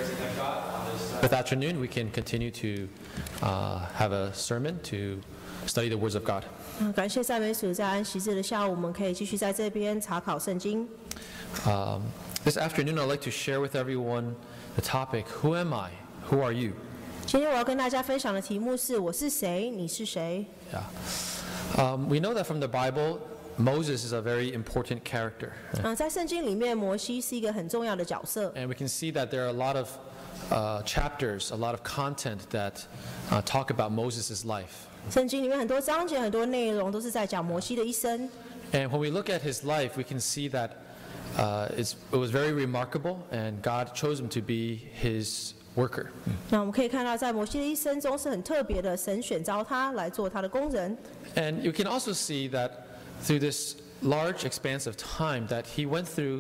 This afternoon, we can continue to have a sermon to study the words of God. 感谢赞美主，在安息日的下午，我们可以继续在这边查考圣经。 This afternoon, I'd like to share with everyone the topic, Who am I? Who are you? 今天我要跟大家分享的题目是：我是谁？你是谁？ We know that from the Bible, Moses is a very important character. 在圣经里面，摩西是一个很重要的角色。 And we can see that there are a lot of chapters, a lot of content that talk about Moses' life. 圣经里面很多章节、很多内容都是在讲摩西的一生。 And when we look at his life, we can see that it was very remarkable, and God chose him to be his worker. 那我们可以看到，在摩西的一生中是很特别的，神选召他来做他的工人。 And you can also see that through this large expanse of time that he went through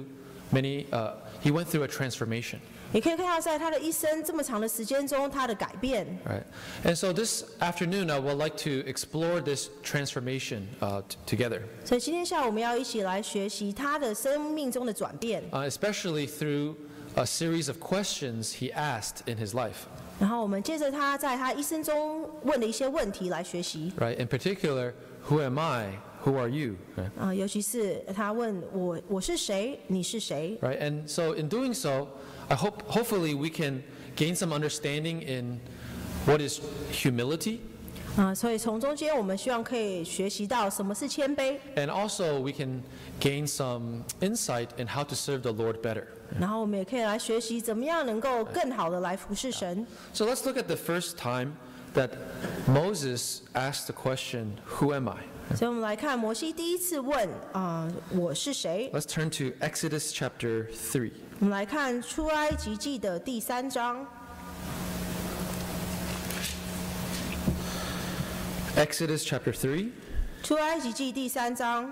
a transformation. 也可以看到，在他的一生这么长的时间中，他的改变。 Right. And so this afternoon, I would like to explore this transformation together. 所以今天下午我们要一起来学习他的生命中的转变， Especially through a series of questions he asked in his life. 然后我们接着他在他一生中问的一些问题来学习。 Right. In particular, who am I? Who are you? Right. 尤其是他问我是谁，你是谁？ Right. And so in doing so, hopefully we can gain some understanding in what is humility. 所以从中间我们希望可以学习到什么是谦卑， And also we can gain some insight in how to serve the Lord better. 然后我们也可以来学习怎么样能够更好的来服侍神。 So let's look at the first time that Moses asked the question, who am I? 所以我们来看摩西第一次问我是谁。 Let's turn to Exodus chapter 3. 我们来看出埃及记的第3章。 Exodus chapter 3, 出埃及记第3章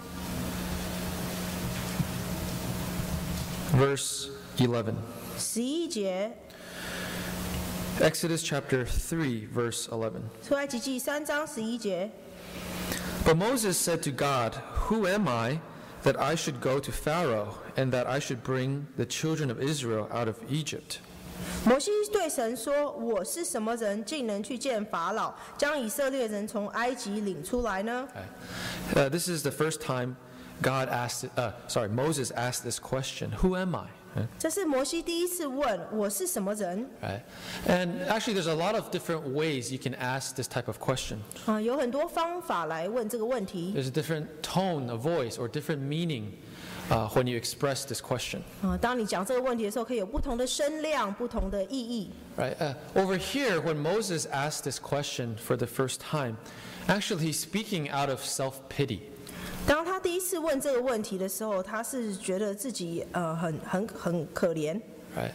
verse 11. 11节。 Exodus chapter 3, verse 11. 出埃及记3章11节。 But Moses said to God, Who am I that I should go to Pharaoh and that I should bring the children of Israel out of Egypt? 摩西对神说：“我是什么人，竟能去见法老，将以色列人从埃及领出来呢？” This is the first time Moses asked this question, Who am I? 这是摩西第一次问：“我是什么人？” Right. And actually there's a lot of different ways you can ask this type of question. 有很多方法来问这个问题。 There's a different tone of voice or different meaning when you express this question. 当你讲这个问题的时候，可以有不同的声量、不同的意义。 Right. Over here, when Moses asked this question for the first time, actually he's speaking out of self-pity. 当他第一次问这个问题的时候，他是觉得自己很可怜。 Right.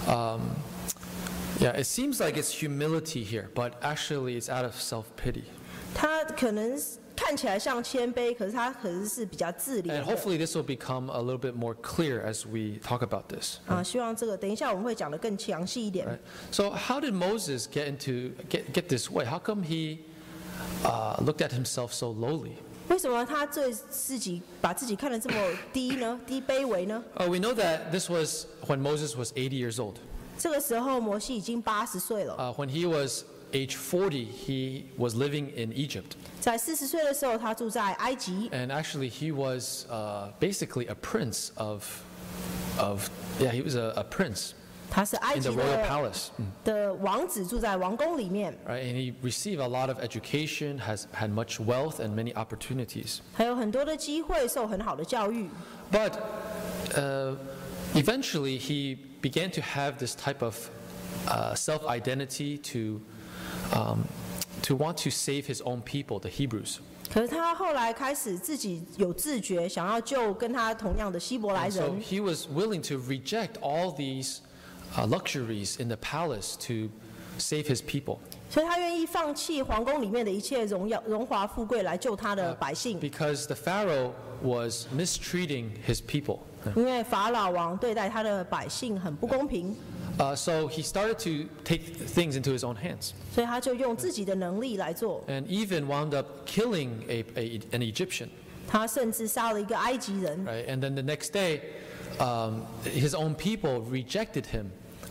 It seems like it's humility here, but actually it's out of self-pity. 他可能看起来像谦卑，可是他可能是比较自怜 And 的。 hopefully this will become a little bit more clear as we talk about this. 希望这个等一下我们会讲得更详细一点。 Right. So how did Moses get this way? How come he looked at himself so lowly? 为什么他把自己看得这么低呢？低卑微呢？ We know that this was when Moses was 80 years old. 这个时候摩西已经80岁了。 When he was age 40, he was living in Egypt. 在40岁的时候，他住在埃及。 And actually he was basically a prince he was a prince 他是埃 in 及 the royal palace. 的王子，住在王宫里面， Right? And he received a lot of education, had much wealth and many opportunities. 还有很多的机会，受很好的教育。 But eventually he began to have this type of self-identity to want to save his own people, the Hebrews. 可是他后来开始自己有自觉，想要救跟他同样的希伯来 And so 人， he was willing to reject all these luxuries in the palace to save his people. 所以他愿意放弃皇宫里面的一切荣华富贵来救他的百姓， Because the Pharaoh was mistreating his people. 因为法老王对待他的百姓很不公平， So he started to take things into his own hands 所以他就用自己的能力来做。 and even wound up killing an Egyptian. 他甚至杀了一个埃及人， Right? And then the next day, his own people rejected him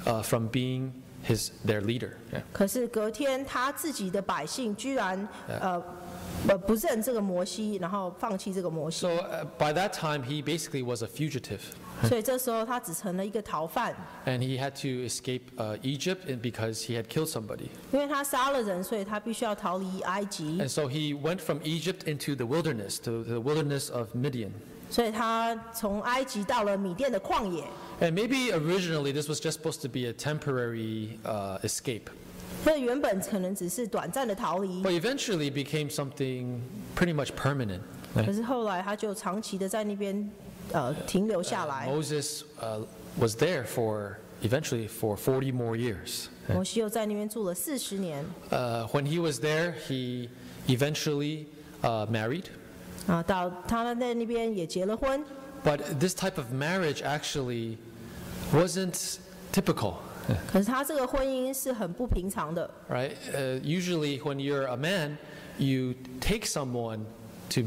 from being their leader. Yeah. 可是隔天他自己的百姓居然不认这个摩西，然后放弃这个摩西。 So by that time, he basically was a fugitive. 所以这时候他只成了一个逃犯。 And he had to escape Egypt because he had killed somebody. 因为他杀了人，所以他必须要逃离埃及。 And so he went from Egypt into the wilderness, to the wilderness of Midian. 所以他从埃及到了米甸的旷野。 And maybe originally this was just supposed to be a temporary escape. 所以原本可能只是短暂的逃离， But eventually became something pretty much permanent. 可是后来他就长期的在那边停留下来。 Moses was there eventually for 40 more years. 摩西又在那边住了40年。 When he was there, he eventually married. 到他在那边也结了婚。 But this type of marriage actually wasn't typical. 可是他这个婚姻是很不平常的。 Right? Usually, when you're a man, you take someone to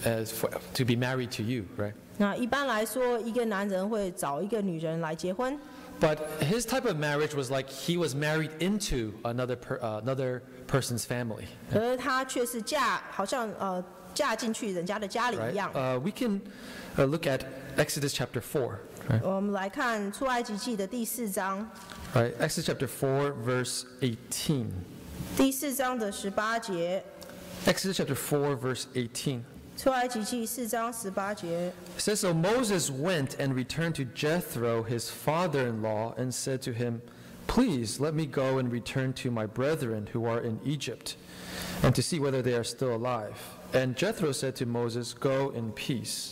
be married to you, right? 那一般来说，一个男人会找一个女人来结婚。 But his type of marriage was like he was married into another person's family. 可是他却是好像嫁进去人家的家里 Right? 一样。 We can look at Exodus chapter 4. Right? 我们来看出埃及记的第4章， Right? Exodus chapter 4, verse 18. 第4章的18节。 Exodus chapter 4, verse 18. 出埃及记4章18节。 It says, So Moses went and returned to Jethro, his father-in-law, and said to him, Please let me go and return to my brethren who are in Egypt, and to see whether they are still alive. And Jethro said to Moses, Go in peace.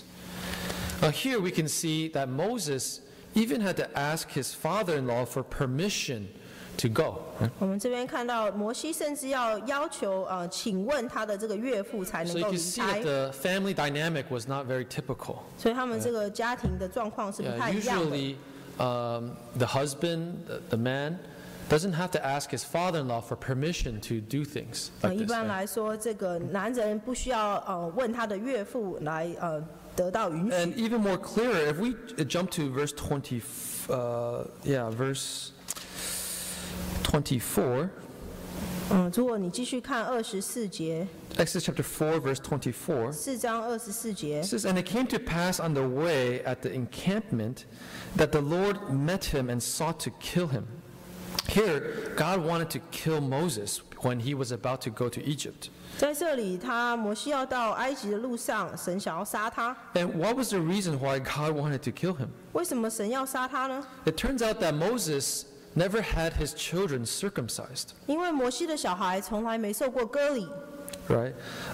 Here we can see that Moses even had to ask his father-in-law for permission to go. 我们这边看到摩西甚至要求请问他的这个岳父才 So 能 you 够 can 离 see 开 that，the family dynamic was not very typical. 所以他们这个家庭的状况是不太一样的。 Usually, the husband, the man, doesn't have to ask his father-in-law for permission to do things like 一 this. 般来说，这个男人不需要问他的岳父来得到允许。 And even more clearer, if we jump to verse 24, 如果你继续看24节， Exodus chapter 4, verse 24, 4章24节 it，says, And it came to pass on the way at the encampment that the Lord met him and sought to kill him. Here, God wanted to kill Moses when he was about to go to Egypt. 在这里，摩西要到埃及的路上，神想要杀他。 And what was the reason why God wanted to kill him? 为什么神要杀他呢？ It turns out that Moses never had his children circumcised. 因为摩西的小孩从来没受过割礼。 Right?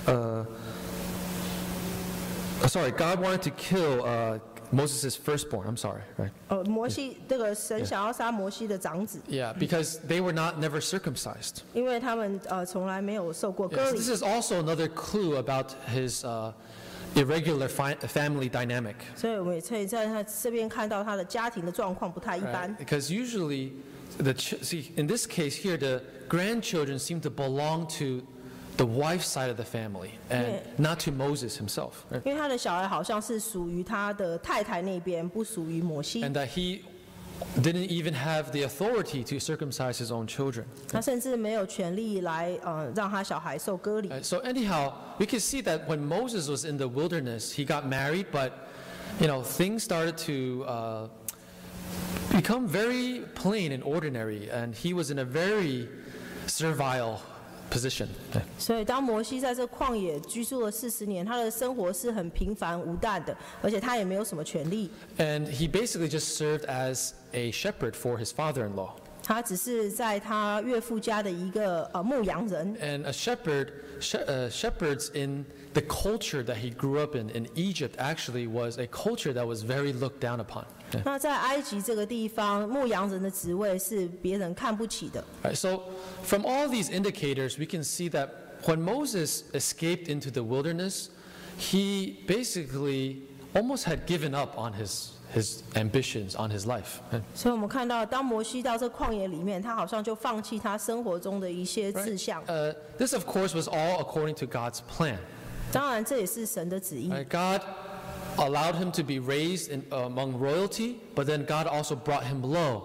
God wanted to kill Moses' firstborn. I'm sorry. Right? 摩西这个神想要杀摩西的长子， Yeah, because they were never circumcised. 因为他们从来没有受过 Yeah, 割 so 礼。 this is also another clue about his irregular family dynamic. 所以我们也可以在他这边看到他的家庭的状况不太一般 Right? Because usually, in this case here, the grandchildren seem to belong to the wife's side of the family and Yeah. not to Moses himself. Right? 因为他的小孩好像是属于他的太太那边，不属于摩西。 And that he didn't even have the authority to circumcise his own children. 他甚至没有权利来让他小孩受割礼。 So anyhow, we can see that when Moses was in the wilderness, he got married, but things started to become very plain and ordinary, and he was in a very servile position. 所以当摩西在这旷野居住了40年，他的生活是很平凡无淡的，而且他也没有什么权利。 And he basically just served as a shepherd for his father-in-law. 他只是在他岳父家的一个牧羊人。 And shepherds in the culture that he grew up in Egypt actually was a culture that was very looked down upon. 那在埃及这个地方，牧羊人的职位是别人看不起的。 Right, so from all these indicators, we can see that when Moses escaped into the wilderness, he basically almost had given up on his ambitions, on his life. 所以我们看到，当摩西到这旷野里面，他好像就放弃他生活中的一些志向。 This, of course, was all according to God's plan. 当然，这也是神的旨意。 Right, God allowed him to be raised among royalty, but then God also brought him low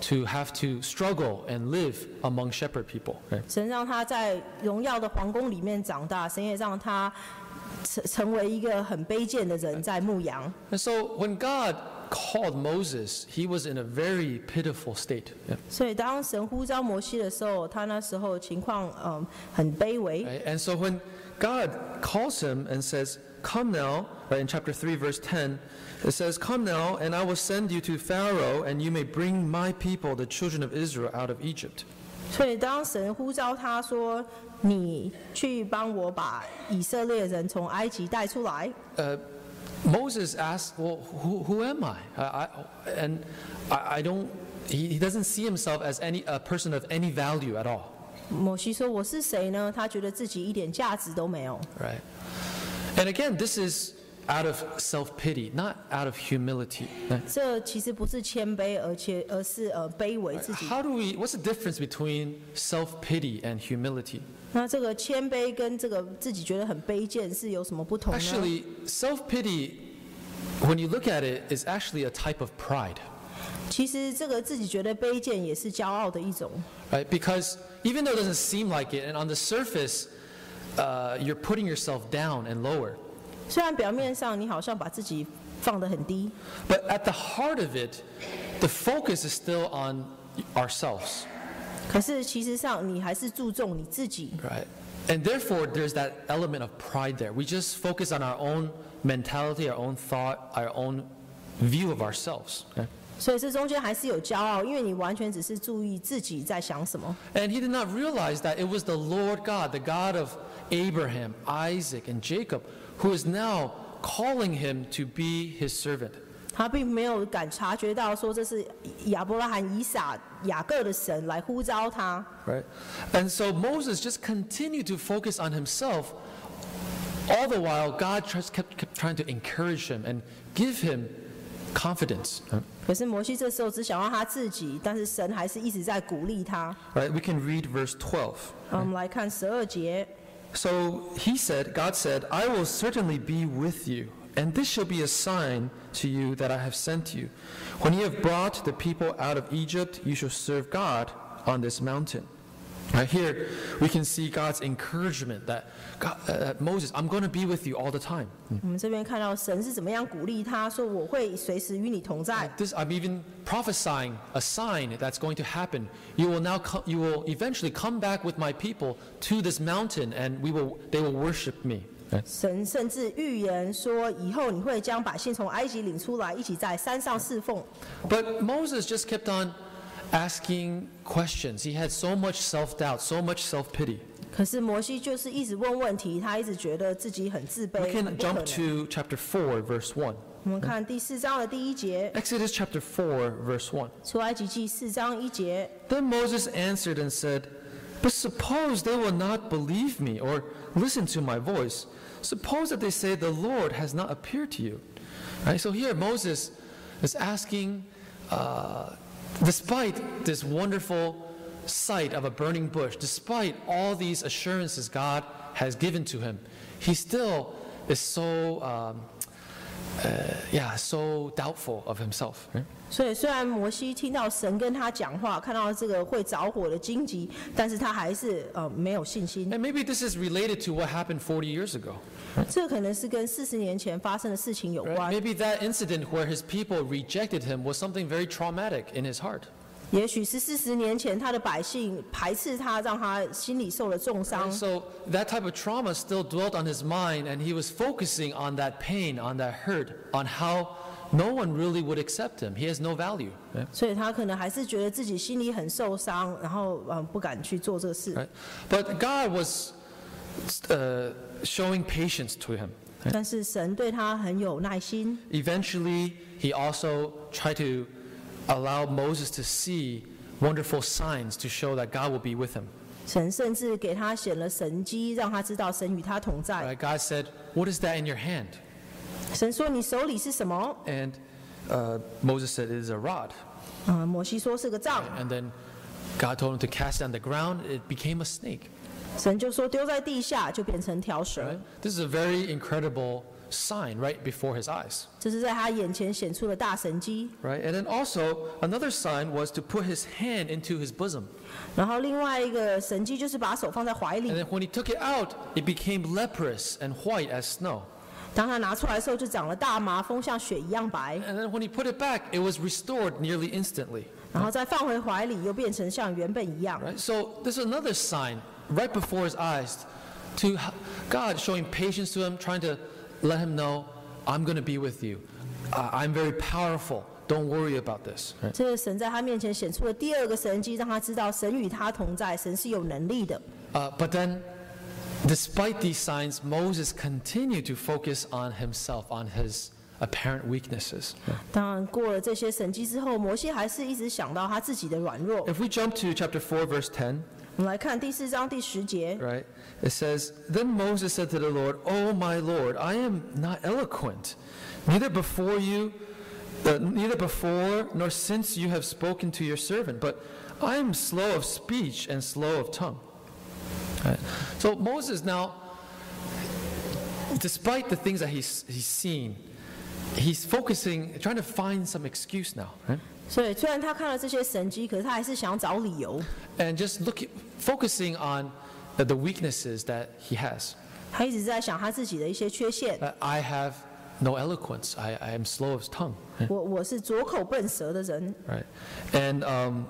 to have to struggle and live among shepherd people. Right? 神让他在荣耀的皇宫里面长大，神也让他成为一个很卑贱的人，在牧羊。 And so when God called Moses, he was in a very pitiful state. Yeah. 所以当神呼召摩西的时候，他那时候情况很卑微。 Right? And so when God calls him and says, "Come now," right, in chapter 3, verse 10, it says, "Come now, and I will send you to Pharaoh, and you may bring my people, the children of Israel, out of Egypt." 所以当神呼召他说：“你去帮我把以色列人从埃及带出来。” Moses asked, "Well, who am I?" And I don't. He doesn't see himself as a person of any value at all. 摩西说：“我是谁呢？”他觉得自己一点价值都没有。 Right. And again, this is out of self-pity, not out of humility. 这其实不是谦卑，而是卑微自己。 What's the difference between self-pity and humility? 那这个谦卑跟这个自己觉得很卑贱是有什么不同呢？ Actually, self-pity, when you look at it, is actually a type of pride. 其实这个自己觉得卑贱也是骄傲的一种。 Right? Because even though it doesn't seem like it, and on the surface, you're putting yourself down and lower. 虽然表面上你好像把自己放得很低， But at the heart of it, the focus is still on ourselves. 可是其实上你还是注重你自己。 Right? And therefore, there's that element of pride there. We just focus on our own mentality, our own thought, our own view of ourselves. Okay? 所以这中间还是有骄傲，因为你完全只是注意自己在想什么。 And he did not realize that it was the Lord God, the God of Abraham, Isaac, and Jacob, who is now calling him to be his servant. 他并没有察觉到说这是亚伯拉罕、以撒、雅各的神来呼召他。 Right? And so Moses just continued to focus on himself. All the while, God just kept trying to encourage him and give him confidence. 可是摩西这时候只想要他自己，但是神还是一直在鼓励他。 Right? We can read verse 12. 我们来看12节。 So God said, "I will certainly be with you, and this shall be a sign to you that I have sent you. When you have brought the people out of Egypt, you shall serve God on this mountain." Right here, we can see God's encouragement that Moses, I'm going to be with you all the time. 我们这边看到神是怎么样鼓励他，说我会随时与你同在。 I'm even prophesying a sign that's going to happen. You will eventually come back with my people to this mountain, and they will worship me. 神甚至预言说，以后你会将百姓从埃及领出来，一起在山上侍奉。 But Moses just kept on asking questions. He had so much self-doubt, so much self-pity. 可是摩西就是一直问问题，他一直觉得自己很自 We 卑， can 很不可 jump 能。 to chapter 4, verse 1. 我们看第4章的第1节， Exodus chapter 4, verse 1. 出埃及记4章1节。 Then Moses answered and said, "But suppose they will not believe me or listen to my voice. Suppose that they say the Lord has not appeared to you." Right? So here Moses is asking, despite this wonderful sight of a burning bush, despite all these assurances God has given to him, he still is so doubtful of himself. Right? 所以虽然摩西听到神跟他讲话，看到这个会着火的荆棘，但是他还是没有信心。 And maybe this is related to what happened 40 years ago. 这可能是跟40年前发生的事情有 Right? 关。 Maybe that incident where his people rejected him was something very traumatic in his heart. 也许是40年前他的百姓排斥他，让他心里受了重伤。 And so that type of trauma still dwelt on his mind, and he was focusing on that pain, on that hurt, on how no one really would accept him. He has no value. Right? 所以他可能还是觉得自己心里很受伤，然后不敢去做这个事。 Right? But God was showing patience to him. 但是神对他很有耐心。 Eventually, he also tried to allow Moses to see wonderful signs to show that God will be with him. 神甚至给他显了神迹，让他知道神与他同在。 Right? God said, "What is that in your hand?" 神说：“你手里是什么 And Moses said, "It is a rod." 摩西说是个杖。 And then God told him to cast it on the ground. It became a snake. 神就说丢在地下就变成条蛇。 Right? This is a very incredible sign right before his eyes. 这是在他眼前显出了大神迹。 Right? And then also, another sign was to put his hand into his bosom. 然后另外一个神迹就是把手放在怀 And 里， then when he took it out, it became leprous and white as snow. 当他拿出来的时候就长了大麻风，像雪一样白。 And then when he put it back, it was restored nearly instantly. 然后再放回怀里，又变成像原本一样。 Right? So there's another sign right before his eyes to God showing patience to him, trying to let him know, I'm going to be with you. I'm very powerful. Don't worry about this. Right? 这个神在他面前显出了第二个神迹，让他知道神与他同在，神是有能力的。 But then, despite these signs, Moses continued to focus on himself, on his apparent weaknesses. 当然，过了这些神迹之后，摩西还是一直想到他自己的软弱。 If we jump to chapter 4, verse 10, 我们来看第4章第10节， right? It says, Then Moses said to the Lord, Oh, my Lord, I am not eloquent, neither before nor since you have spoken to your servant, but I am slow of speech and slow of tongue. Right? So Moses now, despite the things that he's seen, he's focusing, trying to find some excuse now, right? 所以虽然他看了这些神迹，可是他还是想找理由。 And just focusing on the weaknesses that he has. 他一直在想他自己的一些缺陷。 I have no eloquence. I am slow of tongue. 我是拙口笨舌的人。 Right. And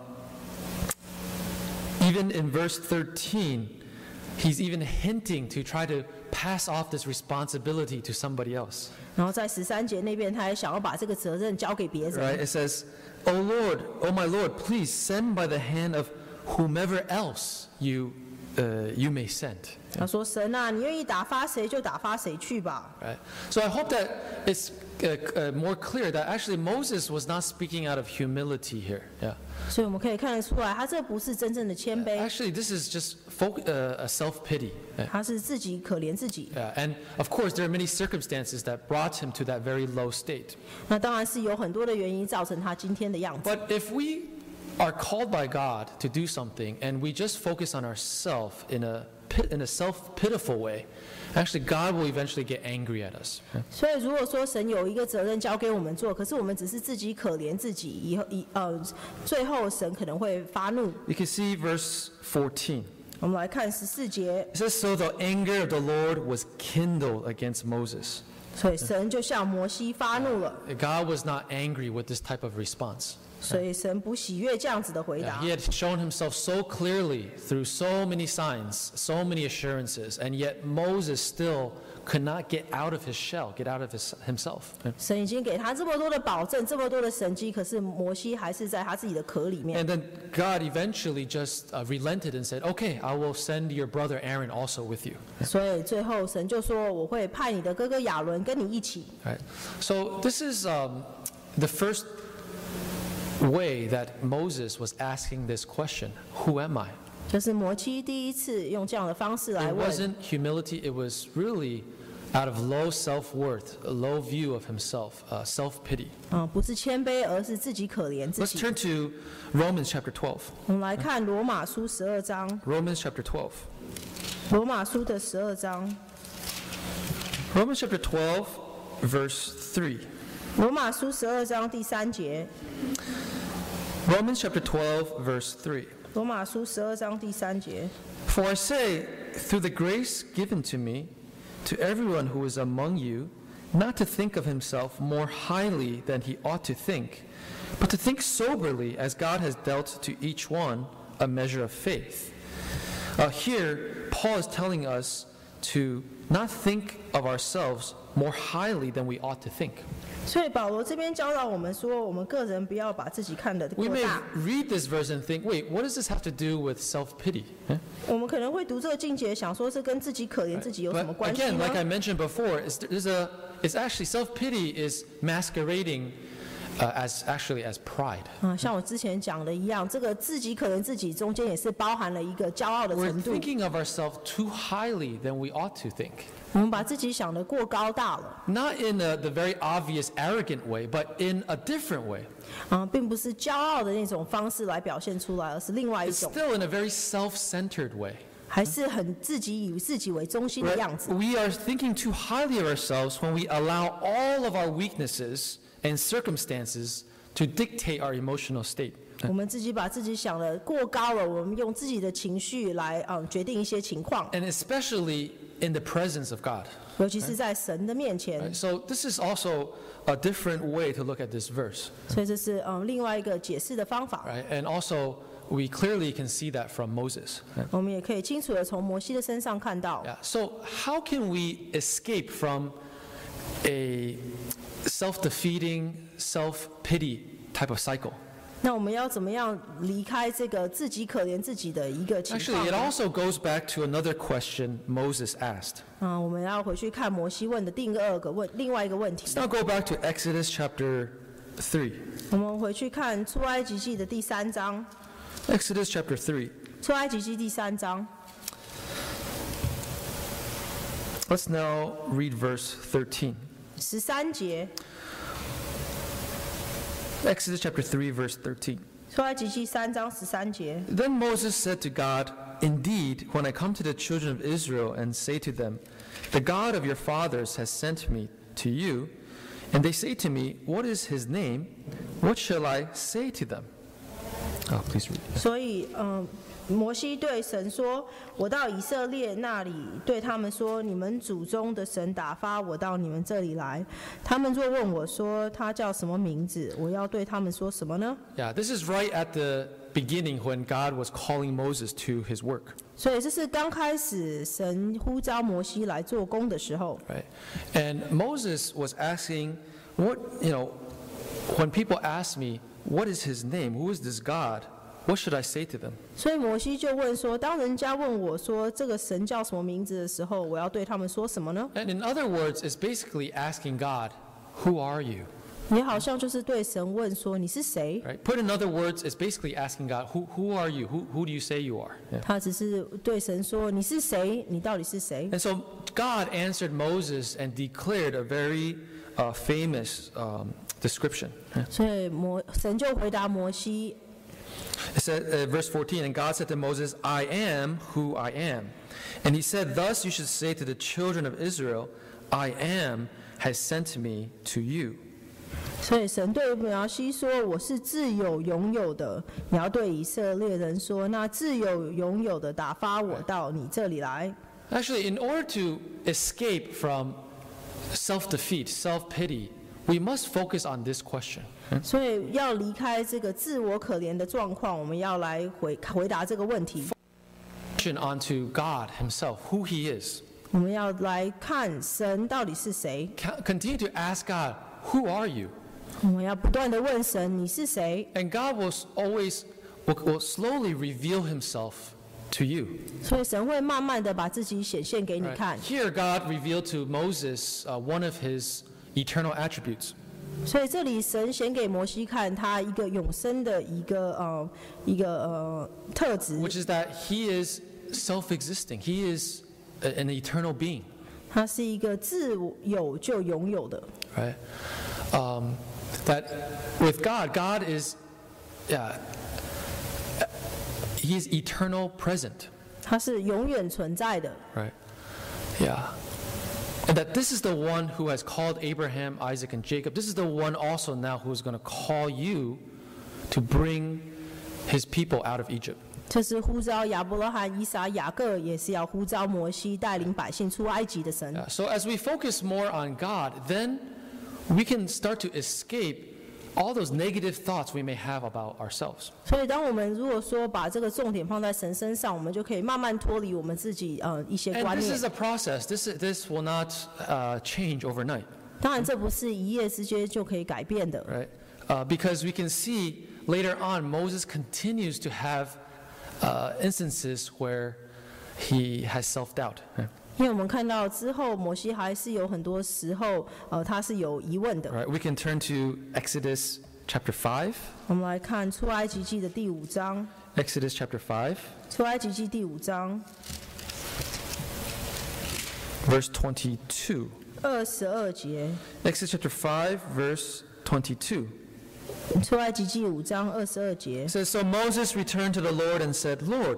even in verse 13, he's even hinting to try to pass off this responsibility to somebody else. 然后在13节那边，他还想要把这个责任交给别人。 Right? It says, Oh Lord, oh my Lord, please send by the hand of whomever else you may send. 他说：“神啊，你愿意打发谁就打发谁去吧。” Right? So I hope that it's more clear that actually Moses was not speaking out of humility here. Yeah. 所以我们可以看得出来，他这不是真正的谦卑， Actually, this is just a self-pity. 他是自己可怜自己。 And of course, there are many circumstances that brought him to that very low state. 那当然是有很多的原因造成他今天的样子。 But if we are called by God to do something and we just focus on ourselves in a self-pitiful way, actually God will eventually get angry at us. 所以如果说神有一个责任交给我们做，可是我们只是自己可怜自己，最后神可能会发怒。 You can see verse 14. 我们来看14节， It says, So the anger of the Lord was kindled against Moses. 所以神就向摩西发怒了， God was not angry with this type of response. 所以神不喜悦这样子的回 Yeah, 答 he。had shown himself so clearly through so many signs, so many assurances, and yet Moses still could not get out of his shell, get out of himself. 神已经给他这么多的保证，这么多的神迹，可是摩西还是在他自己的壳里面。 And then God eventually just relented and said, Okay, I will send your brother Aaron also with you. 所以最后神就说：“我会派你的哥哥亚伦跟你一起。 Right? So this is the first way that Moses was asking this question, Who am I?” 就是摩西第一次用这样的方式来 It 问， wasn't humility, it was really out of low self-worth, a low view of himself, self-pity. 不是谦卑，而是自己可怜自 Let's 己。 turn to Romans chapter 12. 我们来看罗马书12章， Romans chapter 12. 罗马书的12章， Romans chapter 12, verse 3. 罗马书12章第3节， Romans chapter 12, verse 3. 罗马书12章第3节。 For I say, through the grace given to me, to everyone who is among you, not to think of himself more highly than he ought to think, but to think soberly as God has dealt to each one a measure of faith. Here, Paul is telling us to not think of ourselves more highly than we ought to think. 所以保罗这边教导我们说，我们个人不要把自己看得 We 过 may 大。 read this verse and think, wait, what does this have to do with self-pity? 我们可能会读这个境界，想说这跟自己可怜自己有什么 But 关系 again, like I 呢？ mentioned before, it's actually self-pity is masquerading as pride. 像我之前讲的一样，这个自己可怜自己中间也是包含了一个骄傲的 We're 程度。 thinking of ourselves too highly than we ought to think. 我们把自己想得过高大了， Not in the very obvious arrogant way, but in a different way. 并不是骄傲的那种方式来表现出来，而是另外一 It's 种， still in a very self-centered way. 还是很以自己为中心的样子。 We are thinking too highly of ourselves when we allow all of our weaknesses and circumstances to dictate our emotional state. 我们自己把自己想得过高了，我们用自己的情绪来决定一些情况， And especially in the presence of God. 尤其是在神的面前。 So this is also a different way to look at this verse. 所以这是另外一个解释的方法。 Right? And also, we clearly can see that from Moses. 我们也可以清楚的从摩西的身上看到。 Yeah. So how can we escape from a self-defeating, self-pity type of cycle? 那我们要怎么样离开这个自己可怜自己的一个情 Actually, it 况呢？ also goes back to another question Moses asked. 我们要回去看摩西问的另外一个问题 Let's。now go back to Exodus chapter 3. 我们回去看出埃及记的第3章， Exodus chapter 3. 出埃及记第3章。 Let's now read verse 13. 13节， Exodus chapter 3, verse 13. 出埃及记3章13节。 Then Moses said to God, Indeed, when I come to the children of Israel and say to them, The God of your fathers has sent me to you, and they say to me, What is his name? What shall I say to them? Oh, please read. 所以，摩西对神说：“我到以色列那里，对他们说：你们祖宗的神打发我到你们这里来。他们若问我说他叫什么名字，我要对他们说什么呢？” Yeah, this is right at the beginning when God was calling Moses to his work. 所以这是刚开始神呼召摩西来做工的时候。 Right? And Moses was asking, when people ask me, what is his name? Who is this God? What should I say to them? 所以摩西就问说：当人家问我说这个神叫什么名字的时候，我要对他们说什么呢？ And in other words, it's basically asking God, who are you? 也好像就是对神问说：你是谁？ Right? Put in other words, it's basically asking God, who are you? Who do you say you are? Yeah. 他只是对神说：你是谁？你到底是谁？ And so God answered Moses and declared a very famous description. Yeah. 所以神就回答摩西。 It said, verse 14, and God said to Moses, I am who I am. And he said, thus you should say to the children of Israel, I am has sent me to you. 所以神对摩西说：“我是自有永有的。”你要对以色列人说：“那自有永有的打发我到你这里来。” Actually, in order to escape from self-defeat, self-pity, we must focus on this question. 所以要离开这个自我可怜的状况，我们要来回答这个问题。 Onto God himself, who he is. 我们要来看神到底是谁。 Continue to ask God, who are you? 我们要不断的问神：“你是谁 And God will slowly reveal himself to you. ？” 所以神会慢慢的把自己显现给你 Right? 看。 Here, God revealed to Moses one of his eternal attributes. 所以这里神显给摩西看他一个永生的一个特质， Which is that he is self-existing. He is an eternal being. 他是一个自有就拥有的。 Right? That with God, God is, he is eternal present. 它是永远存在的。 Right? Yeah. And that this is the one who has called Abraham, Isaac, and Jacob. This is the one also now who is going to call you to bring his people out of Egypt. 这是呼召亚伯拉罕、以撒、雅各，也是要呼召摩西带领百姓出埃及的神。 So as we focus more on God, then we can start to escape all those negative thoughts we may have about ourselves. 所以，当我们如果说把这个重点放在神身上，我们就可以慢慢脱离我们自己一些 And 观 this 念 is。a process. This will not change overnight, 当然，这不是一夜之间就可以改变的。 right? Because we can see later on Moses continues to have instances where he has self-doubt. 因为我们看到之后，摩西还是有很多时候，他是有疑问的。 Right? We can turn to Exodus chapter 5. 我们来看出埃及记的第5章， Exodus chapter 5, 出埃及记第5章 verse 22. 22节， Exodus chapter 5, verse 22. 出埃及记5章22节 It。says, So Moses returned to the Lord and said, Lord,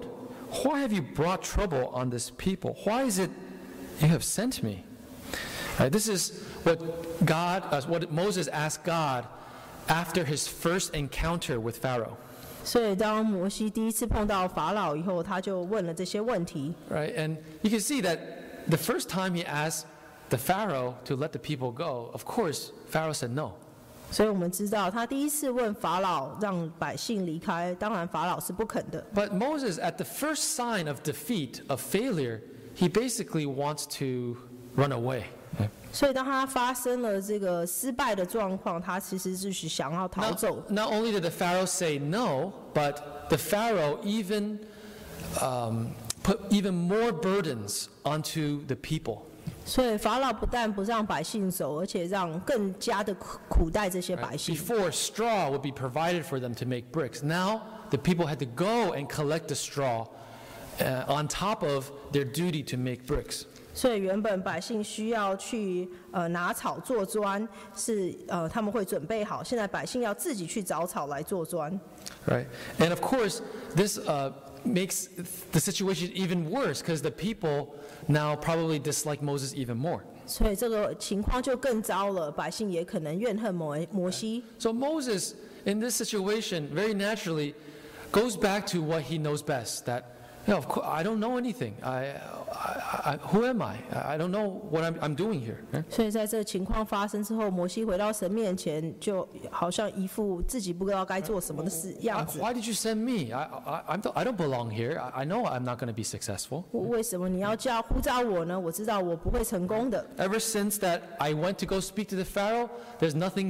why have you brought trouble on this people? Why is it you have sent me? This is what Moses asked God after his first encounter with Pharaoh. 所以当摩西第一次碰到法老以后，他就问了这些问题。 Right, and you can see that the first time he asked the Pharaoh to let the people go, of course, Pharaoh said no. 所以我们知道，他第一次问法老让百姓离开，当然法老是不肯的。 But Moses, at the first sign of defeat, of failure, he basically wants to run away. 所以当他发生了这个失败的状况，他其实就是想要逃走。 Not only did the Pharaoh say no, but the Pharaoh even put even more burdens onto the people. 所以法老不但不让百姓走，而且让更加的苦待这些百姓。 Before, straw would be provided for them to make bricks. Now, the people had to go and collect the straw on top of their duty to make bricks. 所以原本百姓需要去拿草做砖，是他们会准备好。现在百姓要自己去找草来做砖。 Right, and of course, this makes the situation even worse because the people now probably dislike Moses even more. 所以这个情况就更糟了，百姓也可能怨恨摩西。 So Moses, in this situation, very naturally, goes back to what he knows best. That, of course, I don't know anything. Who am I? I don't know what I'm doing here. 所以在这个情况发生之后，摩西回到神面前，就好像一副自己不知道该做什么的样子。 Why did you send me? I don't belong here. I know I'm not going to be successful. 为什么你要呼召我呢？我知道我不会成功的。 Ever since that I went to go speak to the Pharaoh, has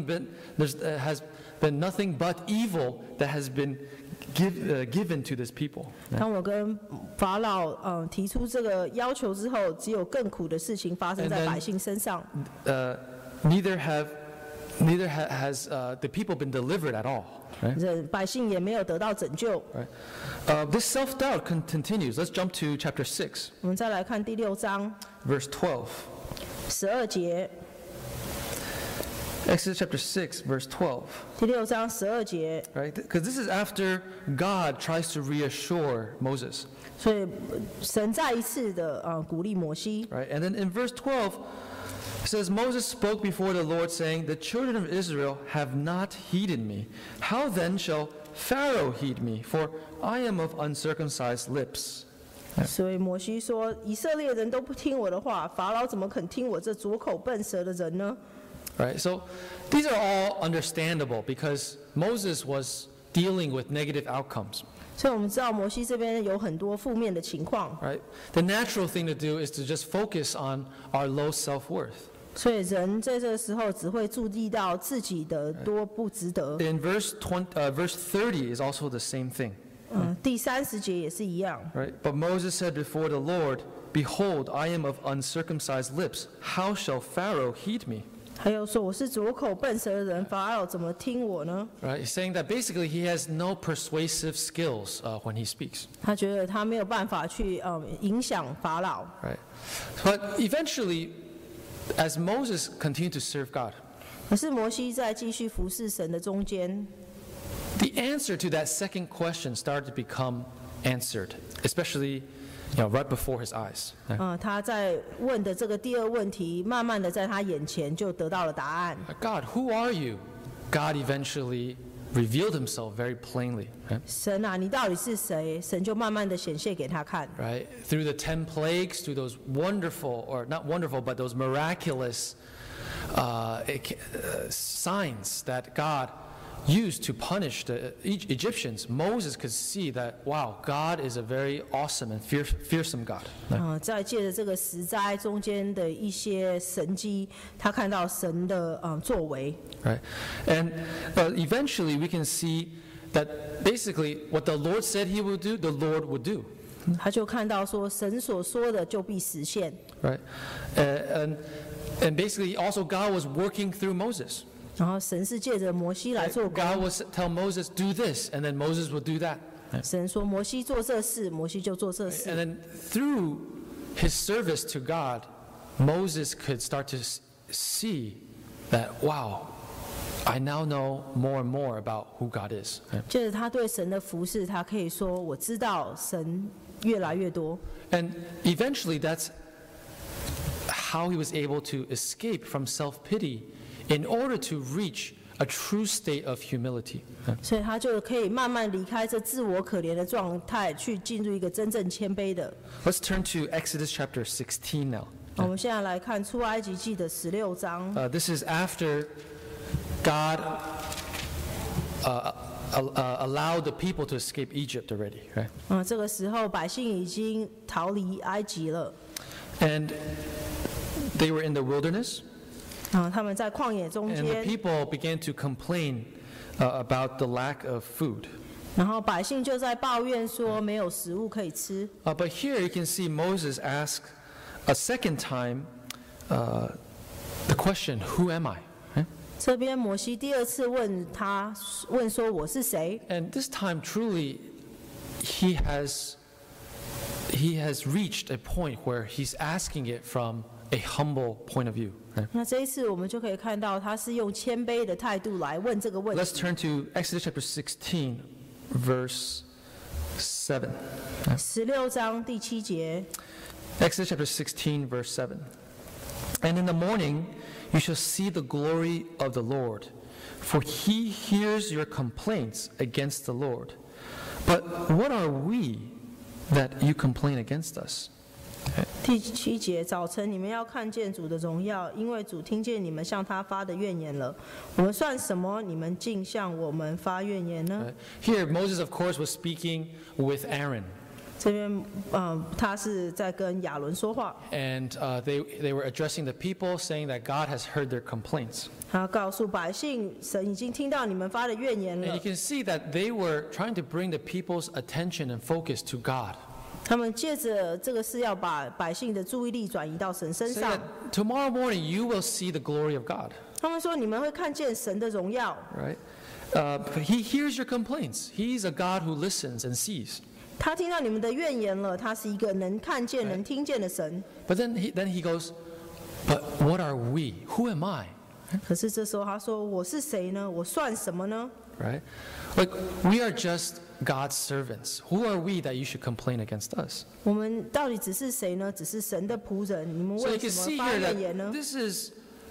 been nothing but evil that has been given to this people. 当我跟法老提出这个要求之后，只有更苦的事情发生在百姓身上。 Neither has the people been delivered at all. Right? 百姓也没有得到拯救。 Right. This self-doubt continues. Let's jump to chapter 6. 我们再来看第6章 Verse 12. 12节。 Exodus chapter 6, verse 12. 第6章12节。 Right? Because this is after God tries to reassure Moses. 所以神再一次的鼓励摩西。 Right? And then in verse 12, it says, Moses spoke before the Lord, saying, The children of Israel have not heeded me. How then shall Pharaoh heed me? For I am of uncircumcised lips. 所以摩西说：“以色列人都不听我的话，法老怎么肯听我这拙口笨舌的人呢？” Right, so these are all understandable because Moses was dealing with negative outcomes. 所以我们知道摩西这边有很多负面的情况。 Right, the natural thing to do is to just focus on our low self-worth. 所以人在这个时候只会注意到自己的多不值得。 In verse 30 is also the same thing. 第30节也是一样。 Right, but Moses said before the Lord, Behold, I am of uncircumcised lips. How shall Pharaoh heed me? 还有说我是拙口笨舌的人，法老怎么听我呢？ Right, he's saying that basically he has no persuasive skills when he speaks. 他觉得他没有办法去影响法老。 Right, but eventually, as Moses continued to serve God, 可是摩西在继续服侍神的中间， the answer to that second question started to become answered, especially right before his eyes. 他在问的这个第二问题，慢慢的在他眼前就得到了答案。 God, who are you? God eventually revealed himself very plainly. Right? 神啊，你到底是谁？神就慢慢的显现给他看。 Right? Through the 10 plagues, through those wonderful, or not wonderful, but those miraculous signs that God used to punish the Egyptians, Moses could see that, wow, God is a very awesome and fearsome God. 在借着这个十灾中间的一些神迹，他看到神的作为。 Right, and eventually we can see that basically what the Lord said He would do, the Lord would do. 他就看到说，神所说的就必实现。 Right, and basically also God was working through Moses. 然后神是借着摩西来做工。 God would tell Moses, do this, and then Moses would do that. 神说摩西做这事，摩西就做这事。 And then through his service to God, Moses could start to see that, wow, I now know more and more about who God is. 借着他对神的服侍，他可以说我知道神越来越多。 And eventually that's how he was able to escape from self-pity in order to reach a true state of humility. 所以他就可以慢慢离开这自我可怜的状态，去进入一个真正谦卑的。 Let's turn to Exodus chapter 16 now. 我们现在来看出埃及记的16章。 This is after God allowed the people to escape Egypt already, right? 这个时候百姓已经逃离埃及了。 And they were in the wilderness, 他们在旷野中 and the 间， people began to complain about the lack of food. 然后百姓就在抱怨说没有食物可以吃。 But here you can see Moses ask a second time the question, "Who am I?" Right? 这边摩西第二次问说我是谁？ And this time, truly, he has reached a point where he's asking it from a humble point of view. Right? 那这一次我们就可以看到他是用谦卑的态度来问这个问 Let's 题。 turn to Exodus chapter 16, verse 7. 16章第7节， Exodus chapter 16, verse 7. And in the morning you shall see the glory of the Lord, for he hears your complaints against the Lord. But what are we that you complain against us? 第7节，早晨你们要看见主的荣耀，因为主听见你们向他发的怨言了。我们算什么？你们竟向我们发怨言呢？ Here, Moses, of course, was speaking with Aaron. 这边他是在跟亚伦说话， And they were addressing the people, saying that God has heard their complaints. 他告诉百姓，神已经听到你们发的怨言 And 了 you。can see that they were trying to bring the people's attention and focus to God. 他们借着这个事要把百姓的注意力转移到神身 Say 上 that。tomorrow morning you will see the glory of God. 他们说你们会看见神的荣耀。 Right? He hears your complaints. He's a God who listens and sees. 他听到你们的怨言了，他是一个能看见、能听见的神。 But then he goes, but what are we? Who am I? 可是这时候他说：“我是谁呢？我算什么呢？ Right? Like, we are just God's servants. Who are we that you should complain against us? 我们到底只是谁呢？只是神的仆人。你们 So 为 you can 什 see 么发 here 怨言 that 呢？ this is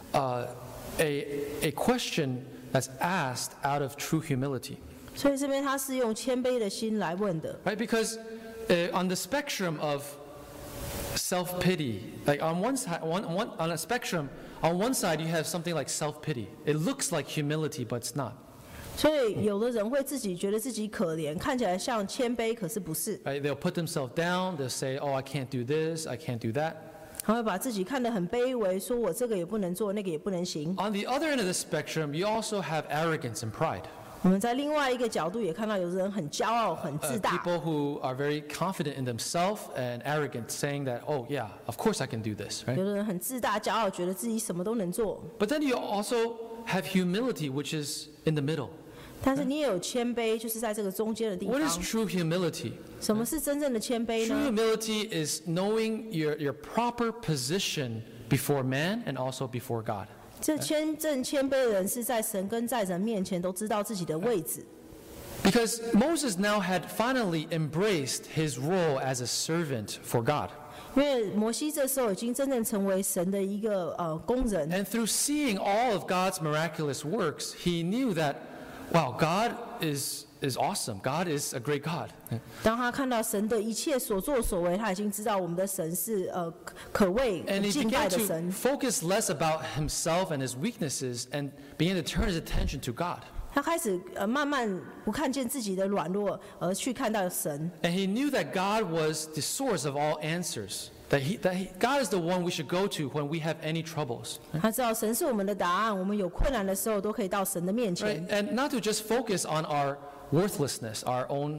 a question that's asked out of true humility. 所以这边他是用谦卑的心来问的。 Right? Because on the spectrum of self-pity, like on one side, on a spectrum, on one side you have something like self-pity. It looks like humility, but it's not. 所以有的人会自己觉得自己可怜，看起来像谦卑，可是不是。 Right? They'll put themselves down. They'll say, "Oh, I can't do this. I can't do that." 他会把自己看得很卑微，说我这个也不能做，那个也不能行。 On the other end of the spectrum, you also have arrogance and pride. 我们在另外一个角度也看到，有的人很骄傲、很自大， People who are very confident in themselves and arrogant, saying that, "Oh, yeah, of course I can do this." Right? 有的人很自大、骄傲，觉得自己什么都能做。 But then you also have humility, which is in the middle. 但是你也有谦卑，就是在这个中间的地 What is 方。 true humility? 什么是真正的谦卑 True 呢？ humility is knowing your proper position before man and also before God. 这真正谦卑的人是在神跟在人面前都知道自己的位置。 Because Moses now had finally embraced his role as a servant for God. 因为摩西这时候已经真正成为神的一个工人， And through seeing all of God's miraculous works, he knew that, wow, God is awesome. God is a great God. 当他看到神的一切所作所为，他已经知道我们的神是可畏 And he 敬拜 began 的 to 神。 focus less about himself and his weaknesses and began to turn his attention to God. 他开始慢慢不看见自己的软弱，而去看到神。 And he knew that God was the source of all answers. That God is the one we should go to when we have any troubles. 他知道神是我们的答案，我们有困难的时候都可以到神的面 Right? 前。 And not to just focus on our worthlessness, our own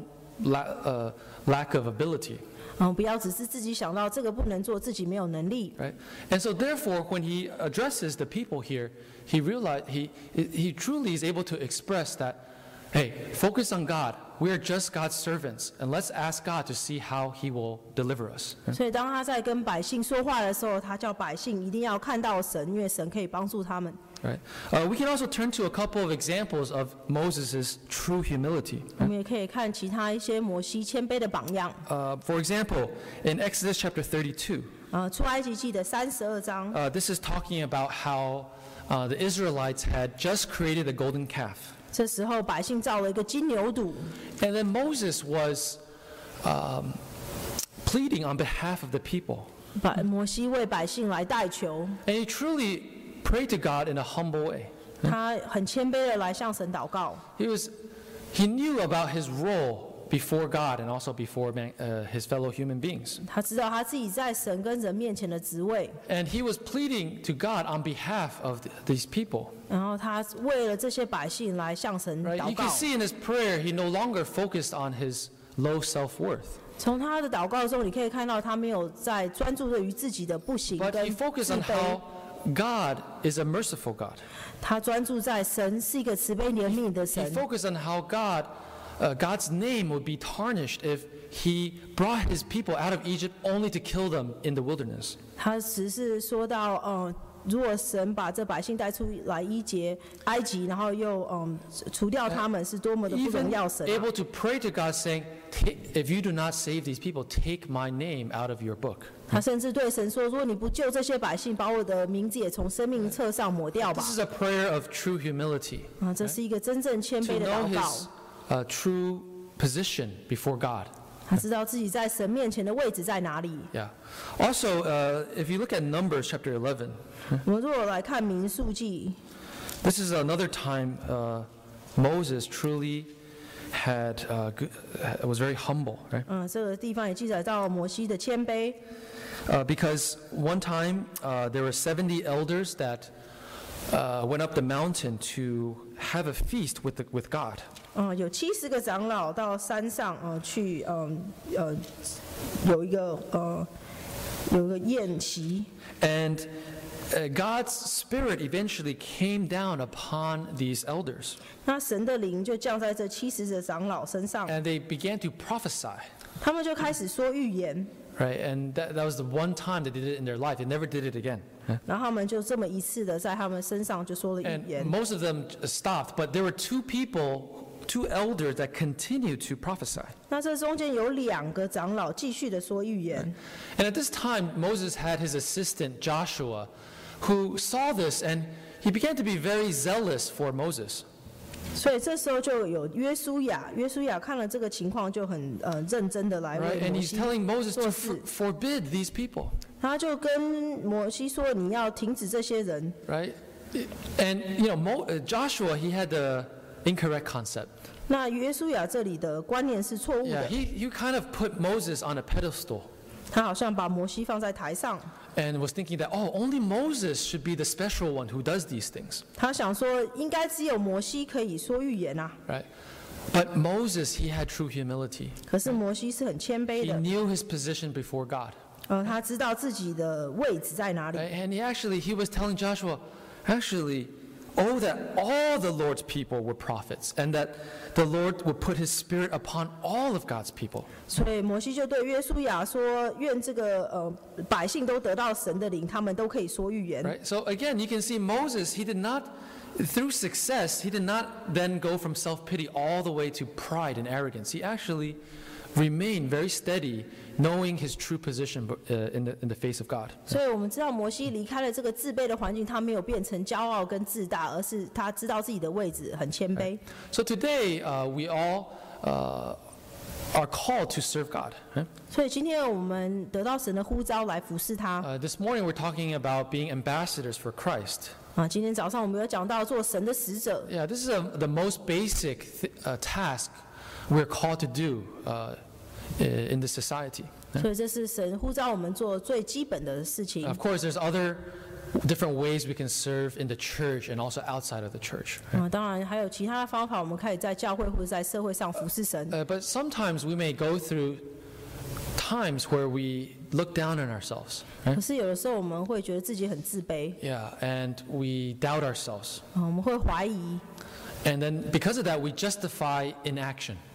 lack of ability. 不要只是自己想到这个不能做，自己没有能力。 Right? And so therefore, when he addresses the people here, he realized he truly is able to express that, hey, focus on God. we are just God's servants, and let's ask God to see how He will deliver us. 所以当他在跟百姓说话的时候，他叫百姓一定要看到神，因为神可以帮助他们。 Right. We can also turn to a couple of examples of Moses' true humility. 我们也可以看其他一些摩西谦卑的榜样。 For example, in Exodus chapter 32, 出埃及记的32章， this is talking about how the Israelites had just created a golden calf. 这时候百姓造了一个金牛犊， And then Moses was pleading on behalf of the people. 摩西为百姓来代求， And he truly prayed to God in a humble way. 他很谦卑的来向神祷告。 He knew about his role before God and also before his fellow human beings. 他知道他自己在神跟人面前的职位， And he was pleading to God on behalf of these people. 然后他为了这些百姓来向神 Right? 祷 You 告 can。see in his prayer, he no longer focused on his low self-worth. 从他的祷告中，你可以看到他没有在专注于自己的不行 But 跟 he 自 focused on 卑， how God is a merciful God. 他专注在神是一个慈悲怜悯的 He 神。 focused on how God's name would be tarnished if he brought his people out of Egypt only to kill them in the wilderness. 他只是说到，如果神把这百姓带出来埃及，然后又除掉他们，是多么的不荣 Even 耀神啊、 able to pray to God saying, if you do not save these people, take my name out of your book. 他甚至对神说：“如果你不救这些百姓，把我的名字也从生命册上抹掉吧。 This is a prayer of true humility. ” 这是一个真正谦 To 卑的 know 祷告。 his true position before God. 他知道自己在神面前的位置在哪里。 Yeah. Also, if you look at Numbers chapter 11, 我们如果来看民数记， this is another time Moses truly was very humble, right? 这个地方也记载到摩西的谦卑。 Because one time there were 70 elders that went up the mountain to have a feast with God. 有70个长老到山上去有一个宴席。 And God's spirit eventually came down upon these elders. 那神的灵就降在这70个长老身上， And they began to prophesy. 他们就开始说预言， Right? And that was the one time that they did it in their life. They never did it again. 然后他们就这么一次的在他们身上就说了预 And 言。 most of them stopped, but there were two elders that continued to prophesy. 那这中间有2个长老继续的说预言。 And at this time, Moses had his assistant Joshua, who saw this, and he began to be very zealous for Moses. 所以这时候就有约书亚看了这个情况，就很认真的来 Right? 为 And 摩 he's 西 telling Moses 做 to 事。 forbid these people. 他就跟摩西说：“你要停止这些人。 Right? And Joshua, he had the incorrect concept. ” 那约书亚这里的观念是错误 Yeah, 的， he kind of put Moses on a pedestal 他好像把摩西放在台上， and was thinking that, only Moses should be the special one who does these things. 他想说应该只有摩西可以说预言啊。 Right? But Moses, he had true humility. 可是摩西是很谦卑 He 的， knew his position before God. 他知道自己的位置在哪里。 Right? And he was telling Joshua, that all the Lord's people were prophets, and that the Lord would put his spirit upon all of God's people. 所以摩西就对约书亚说：“愿这个百姓都得到神的灵，他们都可以说预言。” Right? So again, you can see Moses, through success, he did not then go from self-pity all the way to pride and arrogance. He actually remained very steady, knowing his true position in the face of God. 所以我们知道摩西离开了这个自卑的环境，他没有变成骄傲跟自大，而是他知道自己的位置，很谦卑。 So today, we all are called to serve God. Right? 所以今天我们得到神的呼召来服侍他。 This morning, we're talking about being ambassadors for Christ. 今天早上我们有讲到做神的使者， Yeah, this is the most basic task we're called to do in this society. 所以这是神呼召我们做最基本的事情。 Of course, there's other different ways we can serve in the church and also outside of the church. 当然还有其他的方法，我们可以在教会或者在社会上服侍神。 But sometimes we may go through times where we look down on ourselves. 可是有的时候我们会觉得自己很自卑， Yeah, and we doubt ourselves. 我们会怀疑， And then because of that, we justify inaction.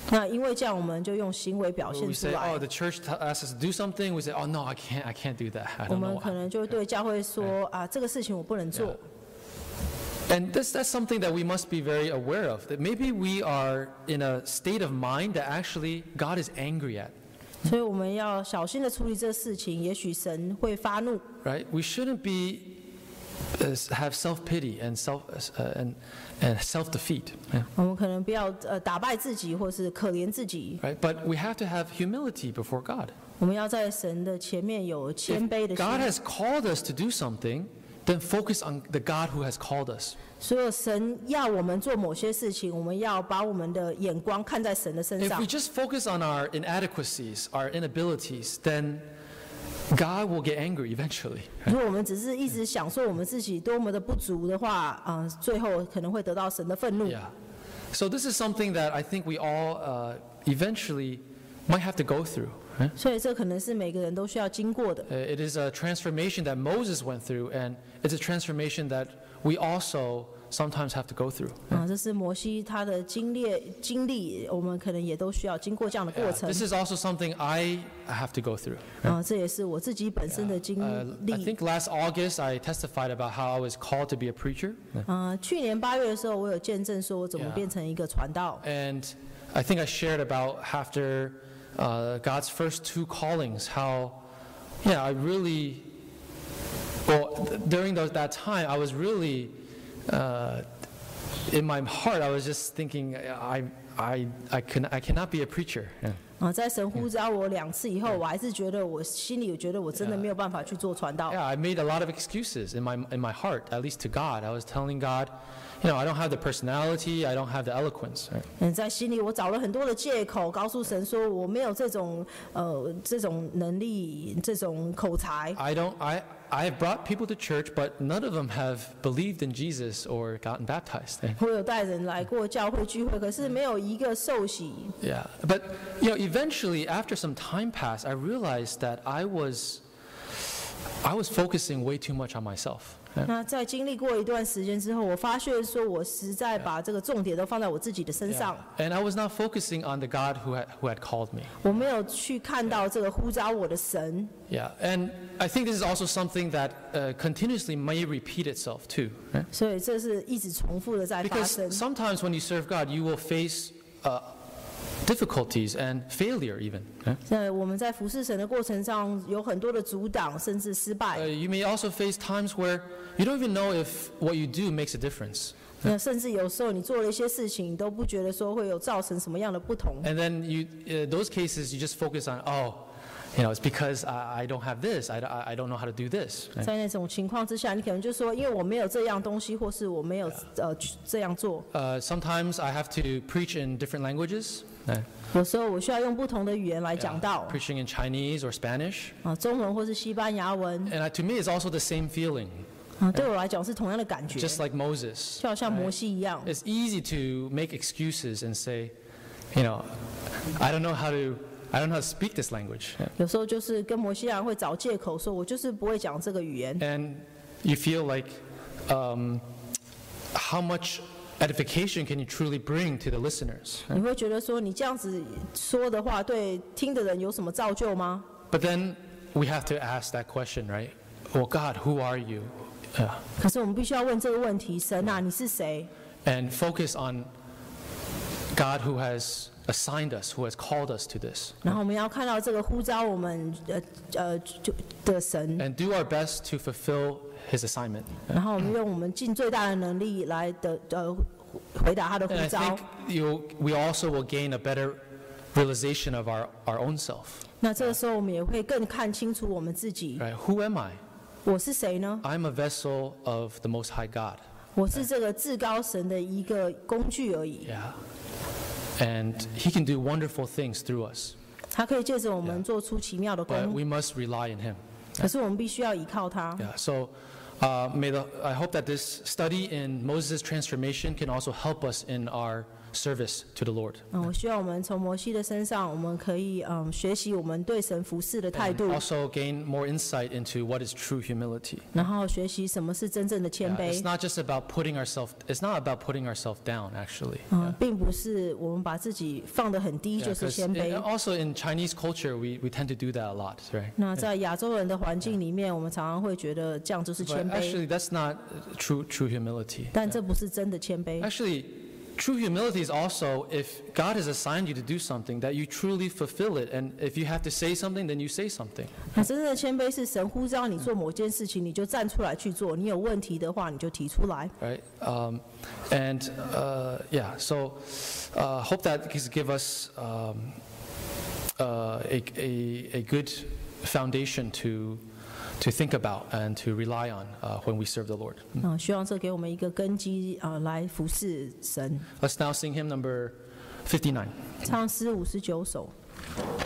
那因为这样，我们就用行为表 We 现出 say, 来 oh,。the church asks us to do something. We say, oh no, I can't do that. I 我 don't 们 know. 可能就会对教会说啊，这个事情我不能做。 And that's something that we must be very aware of. That maybe we are in a state of mind that actually God is angry at. 所以我们要小心的处理这事情，也许神会发怒。 Right? We shouldn't be have self-pity and self-defeat. 我们可能不要打败自己，或是可怜自己。 Right? But we have to have humility before God. 我们要在神的前面有谦卑的 God 心。 has called us to do something, then focus on the God who has called us. 所有神要我们做某些事情，我们要把我们的眼光看在神的身 If 上 we。just focus on our inadequacies, our inabilities, then God will get angry eventually. 如果我们只是一直想说我们自己多么的不足的话，最后可能会得到神的愤怒。 Yeah. So this is something that I think we all eventually might have to go through. 所以这可能是每个人都需要经过的。 It is a transformation that Moses went through, and it's a transformation that we also sometimes have to go through. 这是摩西他的经历，我们可能也都需要经过这样的过 Yeah, 程。 this is also something I have to go through. 这也是我自己本身的经 I 历。 think last August I testified about how I was called to be a preacher. 去年8月的时候，我有见证说我怎么 Yeah. 变成一个传道。 And I think I shared about after God's first 2 callings, how, I really, during that time, I was really, in my heart, I was just thinking, I cannot be a preacher. 在神呼召我2次以后，我还是觉得我心里觉得我真的没有办法去做传道。 Yeah, I made a lot of excuses in my heart, at least to God. I was telling God, I don't have the personality, I don't have the eloquence. Right? 在心里我找了很多的借口，告诉神说我没有这种能力，这种口才。 I have brought people to church, but none of them have believed in Jesus or gotten baptized. 我有带人来过教会聚会，可是没有一个受洗。 Yeah, but eventually, after some time passed, I realized that I was focusing way too much on myself. 那在经历过一段时间之后，我发现说我实在把这个重点都放在我自己的身上， And I was not focusing on the God who had called me. 我没有去看到这个呼召我的神。 Yeah, and I think this is also something that continuously may repeat itself too. Right? 所以这是一直重复的在发 Because 生。 sometimes when you serve God, you will face difficulties and failure even. Right? 我们在服侍神的过程上有很多的阻挡，甚至失败。 You may also face times where you don't even know if what you do makes a difference. 那甚至有时候你做了一些事情，你都不觉得说会有造成什么样的不同。 And then those cases, you just focus on, it's because I don't have this, I don't know how to do this. Right? 在那种情况之下，你可能就说，因为我没有这样东西，或是我没有这样做。 Sometimes I have to preach in different languages. 有时候我需要用不同的语言来讲道， Preaching in Chinese or Spanish. 中文或是西班牙文。 And to me, it's also the same feeling, 对我来讲是同样的感觉， just like Moses. 就好像摩西一样。 It's easy to make excuses and say, I don't know how to speak this language. 有时候就是跟摩西一样会找借口说，我就是不会讲这个语言。 And you feel like, how much edification can you truly bring to the listeners? 你会觉得说，你这样子说的话，对听的人有什么造就吗？ But then we have to ask that question, right? Well, God, who are you? 可是我们必须要问这个问题：神啊，你是谁？ And focus on God who has assigned us, who has called us to this. 然后我们要看到这个呼召我们的神， And do our best to fulfill his assignment. 然后我们用我们尽最大的能力来回答他的呼 And I 召 think。we also will gain a better realization of our own self. 那这个时候我们也会更看清楚我们自己， Right? Who am I? 我是谁呢？ I'm a vessel of the Most High God. 我是这个至高神的一个工具而已。 Yeah. And he can do wonderful things through us. 他可以借着我们做出奇妙的 But 工， we must rely on him. 可是我们必须要依靠他。 Yeah. So I hope that this study in Moses' transformation can also help us in our service to the Lord. 我希望我们从摩西的身上，我们可以学习我们对神服侍的态 And 度， also gain more insight into what is true humility. 然后学习什么是真正的谦 It's 卑。 not just about it's not about putting ourselves down, actually. 并不是我们把自己放得很低 Yeah, 就是 'cause 谦卑。 also in Chinese culture, we tend to do that a lot, right? 那在亚洲人的环境里面，我们常常会觉得这样就是 But 谦卑， actually, that's not true humility. 但这不是真的谦卑。 Actually, true humility is also if God has assigned you to do something, that you truly fulfill it. And if you have to say something, then you say something. 那真正的谦卑是神呼召你做某件事情，你就站出来去做；你有问题的话，你就提出来。 Right? So hope that can give us a good foundation to think about and to rely on when we serve the Lord. 希望这给我们一个根基来服侍神。 Let's now sing hymn number 59. 唱诗59首。